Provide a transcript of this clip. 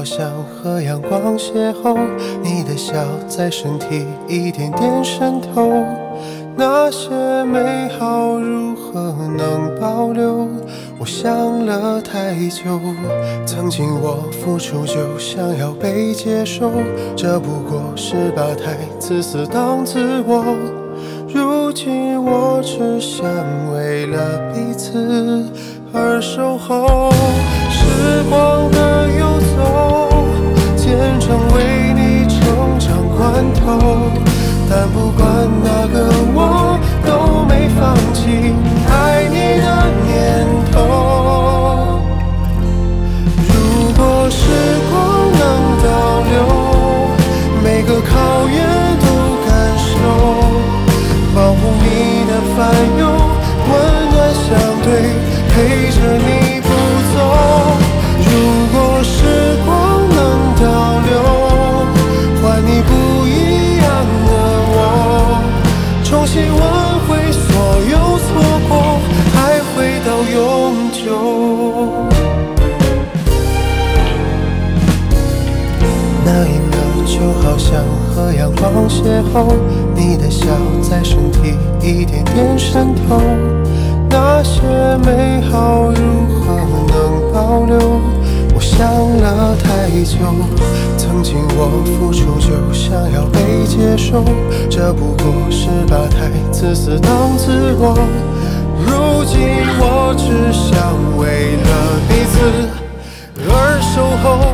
好像和阳光邂逅，你的笑在身体一点点渗透。那些美好如何能保留？我想了太久。曾经我付出就想要被接受，这不过是把太自私当自我。如今我只想为了彼此而守候。时光的游走，渐成为你成长罐头。但不管哪个我都没放弃爱你的念头。如果时光能倒流，每个考验都感受，保护你的烦忧，温暖相对，陪着你不走。如果时光能倒流，还你不一样的我，重新挽回所有错过，还回到永久。那一秒就好像和阳光邂逅，你的笑在身体一点点渗透。那些美好如何能保留？我想了太久。曾经我付出就想要被接受，这不过是把太自私当自我。如今我只想为了彼此而守候。